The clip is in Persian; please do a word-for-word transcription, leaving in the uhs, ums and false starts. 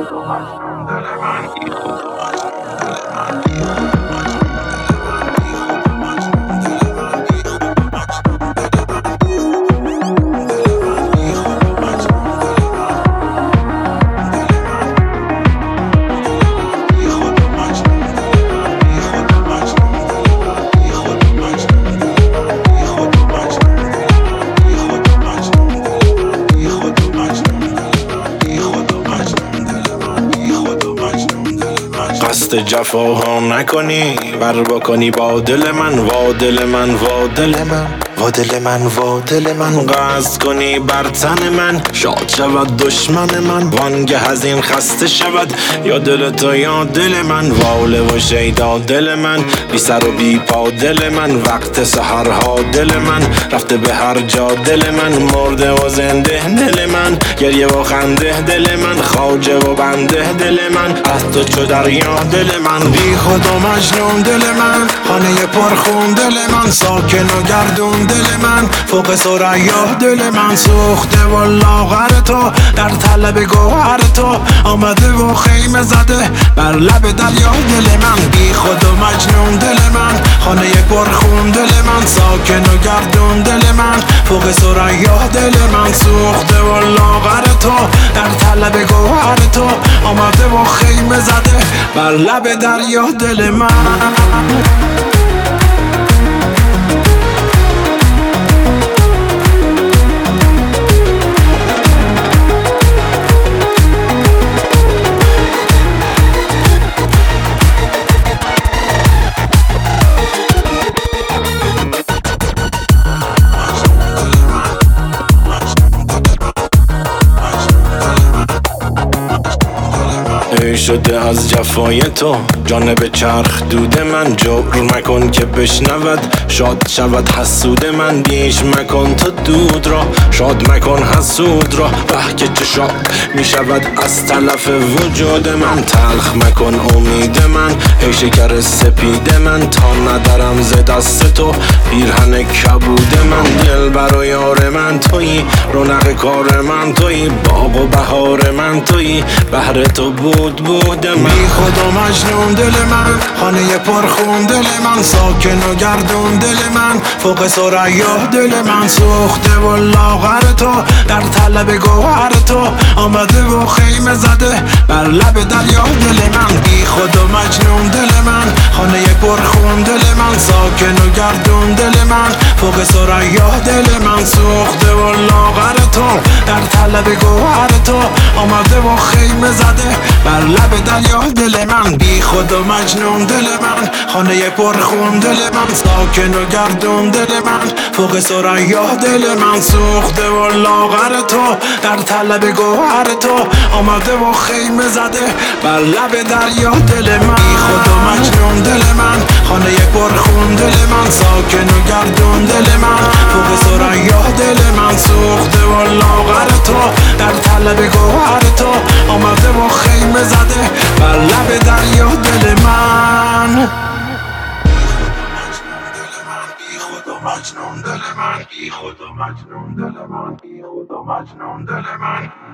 قصد جفاها نکنی ور بکنی با دل من وا دل من وا دل من وا دل من وا دل من قصد کنی بر تن من شاد شود دشمن من وانگه از این خسته شود یا دل تو یا دل من واله و شیدا دل من بی سر و بی پا دل من وقت سحرها دل من رفته به هر جا دل من مرده و زنده دل من گریه و خنده دل من خواجه و بنده دل من از تو چو دریا دل من بی خود و مجنون دل من خانه پرخون دل من ساکن و گردون دل من فوق ثریا دل من سوخته و لاغر تو در طلب گوهر تو آمده و خیمه زده بر لب دریا دل من بی خود و مجنون دل من خانه پرخون دل من ساکن و گردون دل من فوق ثریا دل من سوخته و لاغر تو در طلب گوهر تو آمده و خیمه زده بر لب دریا دل من ای شده از جفای تو جانب چرخ دود من جبر مکن که بشنود شاد شود حسود من بیش مکن تو دود را شاد مکن حسود را به که چه شاد می شود از تلف وجود من تلخ مکن امید من ای شکر سپید من تا ندارم ز دست تو پیرهن کبود من دل بر و یار من تویی رونق کار من تویی باغ و بهار من تویی بهر تو بود بود من بی خود و مجنون دل من خانه پرخون دل من ساکن و گردون دل من فوق ثریا دل من سوخته و لاغر تو در طلب گوهر تو آمده و خیمه زده بر لب دریا دل من بی خود و مجنون دل من خانه پرخون دل من ساکن و گردون دل من فوق ثریا دل من سوخته و لاغر تو در طلب گوهر تو آمده و خیمه زده بر لب دریا دل من بی خود و مجنون دل من خانه پرخون دل من ساکن و گردون دل من فوق ثریا دل من سوخته و لاغر تو در طلب گوهر تو آمده و خیمه زده بر لب دریا دل من بی خود و مجنون دل من خانه پرخون دل من ساکن و گردون دل من فوق ثریا دل من سوخته و لاغر تو در طلب گوهر تو آمده و خیمه زده بر لب دریا دل من بی خود و مجنون دل من بی خود و مجنون دل من بی خود و مجنون دل من